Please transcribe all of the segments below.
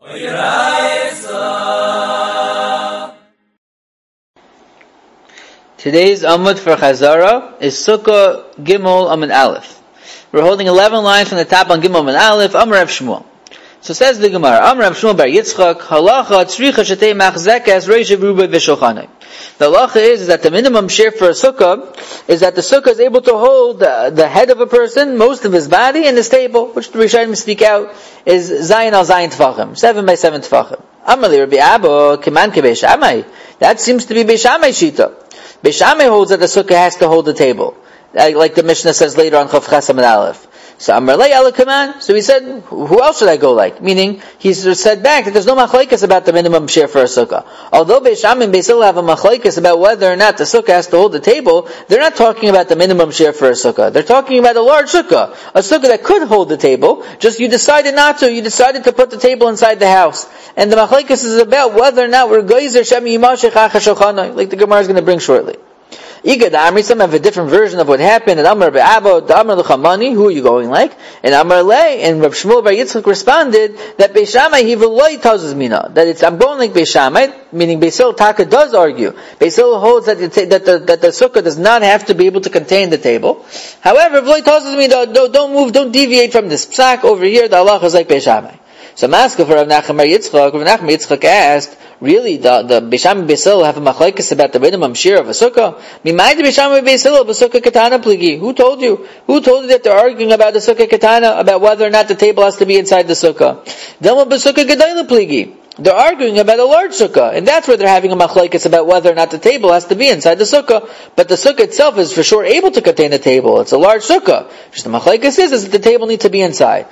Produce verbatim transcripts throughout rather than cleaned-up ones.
Today's Amud for Chazara is Sukkah Gimel Amud Aleph. We're holding eleven lines from the top on Gimel Amud Aleph, Amar Rav Shmuel. So says the Gemara, Amar Rav Shmuel bar Yitzchak, Halacha tzricha shetei machzekes reishav rubai v'shulchanai. The halacha is, is that the minimum share for a sukkah is that the sukkah is able to hold the, the head of a person, most of his body, and his table, which the Rishonim speak out is Zayin al Zayin Tfachim, seven by seven Tfachim. Amar li Rabbi Abba, Kiman ke Beis Shammai. That seems to be Beis Shammai Shita. Beis Shammai holds that the sukkah has to hold the table, like the Mishnah says later on Chav Ches Amud Aleph. So Amar lei ala kaman. So he said, who else should I go like? Meaning, he's said back that there's no machlekes about the minimum share for a sukkah. Although Beis Shammai and Beis Hillel have a machlekes about whether or not the sukkah has to hold the table, they're not talking about the minimum share for a sukkah. They're talking about a large sukkah, a sukkah that could hold the table. Just you decided not to. You decided to put the table inside the house, and the machlekes is about whether or not we're geizer shem yimashech acha shulchanai, like the Gemara is going to bring shortly. Iga the Amri, some have a different version of what happened. And Amar Be'abo, the Amar L'chamani, who are you going like? And Amar Lei, and Rav Shmuel bar Yitzchak responded that Beis Shammai he v'loi tazuz mina, that it's I'm going like Beis Shammai, meaning Beis Hillel Taka does argue. Beis Hillel holds that the, that the that the sukkah does not have to be able to contain the table. However, v'loi tazuz mina, don't, don't move, don't deviate from this psak over here. The halacha is like Beis Shammai. So Maska for Rav Nachman bar Yitzchak, Rav Nachman Yitzchak asked, really, the, the Beis Shammai and Beis Hillel have a machlekes about the minimum share of a sukkah? Mimai the Beis Shammai and Beis Hillel b'sukkah katana pligi. Who told you? Who told you that they're arguing about the sukkah katana, about whether or not the table has to be inside the sukkah? Dilma b'sukkah gedayla pligi. They're arguing about a large sukkah, and that's where they're having a machlekes about whether or not the table has to be inside the sukkah. But the sukkah itself is for sure able to contain the table. It's a large sukkah. Just the machlekes is, is that the table needs to be inside.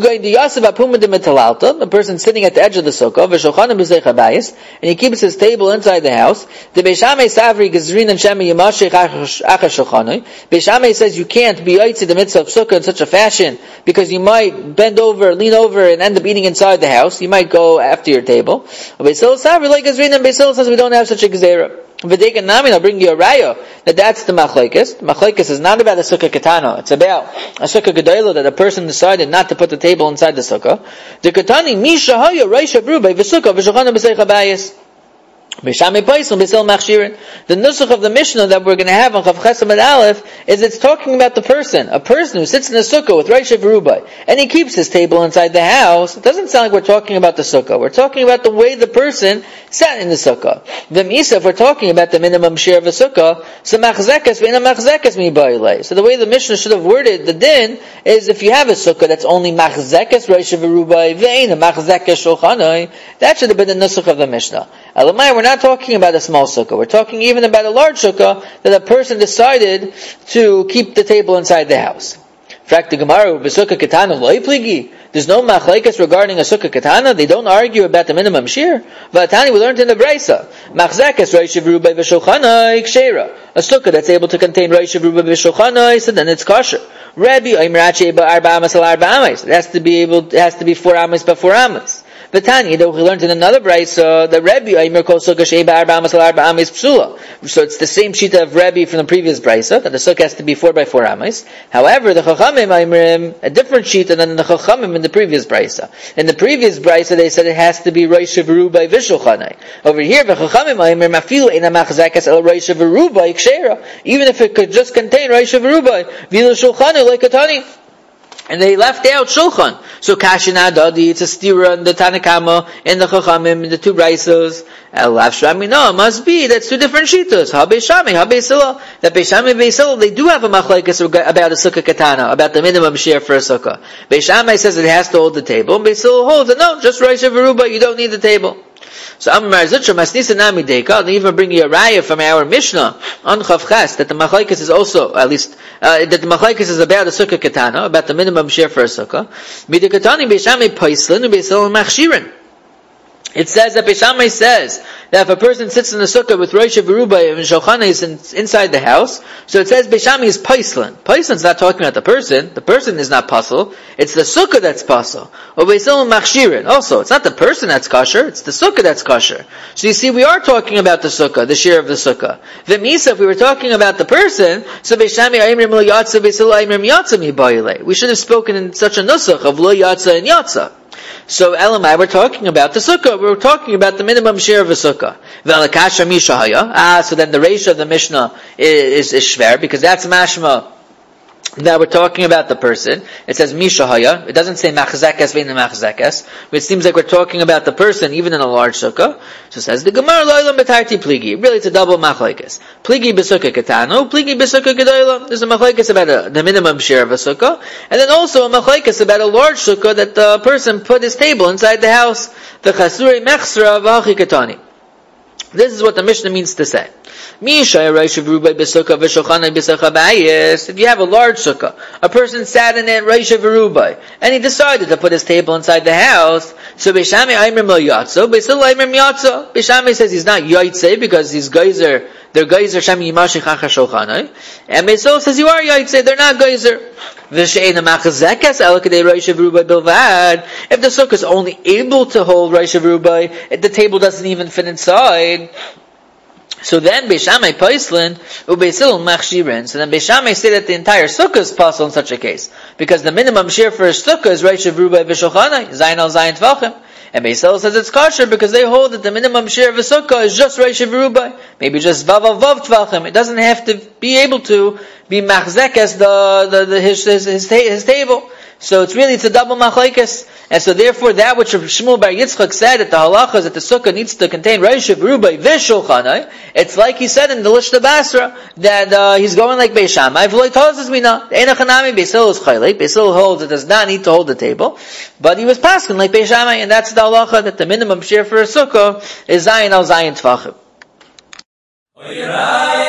The person sitting at the edge of the sukkah, and he keeps his table inside the house. The Beis Shammai savri gezrin and shemi yimashech acha shulchanai. Beis Shammai says you can't be yaitzi the mitzvah of sukkah in such a fashion because you might bend over, lean over, and end up eating inside the house. You might go after your table. Beis Hillel savri like gezrin, and Beis Hillel says we don't have such a gezerah. V'dekan nami, I'll bring you a raya that that's the machlekes. The machlekes is not about a sukkah katana. It's about a sukkah gedayla that a person decided not to put the table inside the sukkah. The katani misha haya reisha brubay v'sukkah v'shulchan b'seich habayis. The nusach of the Mishnah that we're going to have on Chav Ches Amud Aleph is it's talking about the person, a person who sits in a sukkah with Reisha V'Rubai, and he keeps his table inside the house. It doesn't sound like we're talking about the sukkah. We're talking about the way the person sat in the sukkah. V'misa, if we're talking about the minimum share of a sukkah, so machzekes v'ina machzekes mi ba'ilei. So the way the Mishnah should have worded the din is if you have a sukkah that's only machzekes Reisha V'Rubai v'ina machzekes shulchanai, that should have been the nusach of the Mishnah. Elamai, we're not talking about a small sukkah. We're talking even about a large sukkah that a person decided to keep the table inside the house. There's no machlekes regarding a sukkah katana. They don't argue about the minimum share. Vatani, we learned in the Brisa. Machzekes reishav rubai v'shulchanai kshera. A sukkah that's able to contain reishav rubai v'shulchanai, so then it's kosher. Rabbi oimrache ba'arba amas al arba amas. It has to be able. It has to be four amas by four amas. V'tani, that we learned in another brayso that Rebbe Aimer kol sukkah shei ba'arba amas al arba amas psula. So it's the same shita of Rebbe from the previous brayso that the sukkah has to be four by four amas. However, the Chachamim Aimerim a different shita than the Chachamim in the previous brayso. In the previous brayso they said it has to be Reisha V'Rubai v'Shulchanai. Over here, the Chachamim Aimer mafilu ina machzakas el Reisha V'Rubai kshera. Even if it could just contain Reisha V'Rubai v'il Shulchanai like Katani. And they left out Shulchan. So Kashina Dadi, it's a stira in the Tanakama, in the Chachamim, in the two Braisos. El Afshrami, no, it must be, that's two different shitas. Ha Beis Shammai, Ha Beis Hillel. That Beis Shammai and Beis Hillel, they do have a machlekes about a sukkah katana, about the minimum share for a sukkah. Beis Shammai says it has to hold the table, and Beis Hillel holds it, no, just Reisha V'Rubai, you don't need the table. So Amar Zutra Masnisa Nami Deika, I'll even bring you a raya from our Mishnah on Chav Ches that the machlekes is also, at least, uh, that the machlekes is about a sukkah katana, about the minimum share for a sukkah. Midikatani Beis Shammai Paislin and Beis Hillel Machshirin. It says that Beis Shammai says that if a person sits in the sukkah with Reisha V'Rubai and Shulchanai is in, inside the house, so it says Beis Shammai is Paislin. Paislin's not talking about the person. The person is not pasul. It's the sukkah that's pasul. Or Beis Hillel Machshirin. Also, it's not the person that's kosher. It's the sukkah that's kosher. So you see, we are talking about the sukkah, the share of the sukkah. V'misa, if we were talking about the person, so Beis Shammai Aimrim Lo Yatsa, Beis Hillel Aimrim Yatsa Mi Ba'ilei. We should have spoken in such a nusach of Lo Yatsa and Yatsa. So Elamai, we're talking about the sukkah. We're talking about the minimum share of a sukkah. Velakasha mishahaya. Ah, so then the ratio of the Mishnah is, is, is shver, because that's mashma. Now we're talking about the person. It says mishahaya. It doesn't say machzekes vein machzekes. It seems like we're talking about the person, even in a large sukkah. So it says the Gemara loylam betarti pligi. Really, it's a double machlekes. Pligi besukkah ketano, pligi besukkah gedoylam. There's a machlekes about a, the minimum share of a sukkah, and then also a machlekes about a large sukkah that the person put his table inside the house. The chasurei mechsra v'achi ketani. This is what the Mishnah means to say. If you have a large sukkah, a person sat in it, Reisha V'rubai, and he decided to put his table inside the house, so Beishami Aimrim Lo Yatzo, Beisil Aimrim Yatzo. Beishami says he's not Yaitze, because these geyser, they're geyser Shami Yimashi Chacha Shochanai, and Beisil says you are Yaitze, they're not geyser. If the sukkah is only able to hold Reisha V'rubai, if the table doesn't even fit inside, so then Beishamai Paislin Ubeisil Machshirin. So then Beishamai say that the entire sukkah is possible in such a case, because the minimum share for a sukkah is Reisha V'rubai V'shochanai, Zayin al Zayin Tvachim. And Beisil says it's kosher because they hold that the minimum share of a sukkah is just Reisha V'rubai, maybe just Vav Vav Vav Tvachim. It doesn't have to be able to be Machzekes the, the, the his, his, his, his table. So it's really, it's a double machlekes. And so therefore that which Shmuel Bar Yitzchak said that the halacha is that the sukkah needs to contain Reisha V'rubai v'shulchanai, it's like he said in the Lishna Basra, that uh, he's going like Beis Shammai, v'lo tozes mina, einachanami, Beis Hillel is chaylik, Beis Hillel holds it does not need to hold the table, but he was paskin like Beis Shammai, and that's the halacha that the minimum share for a sukkah is Zayin al Zayin Tvachim.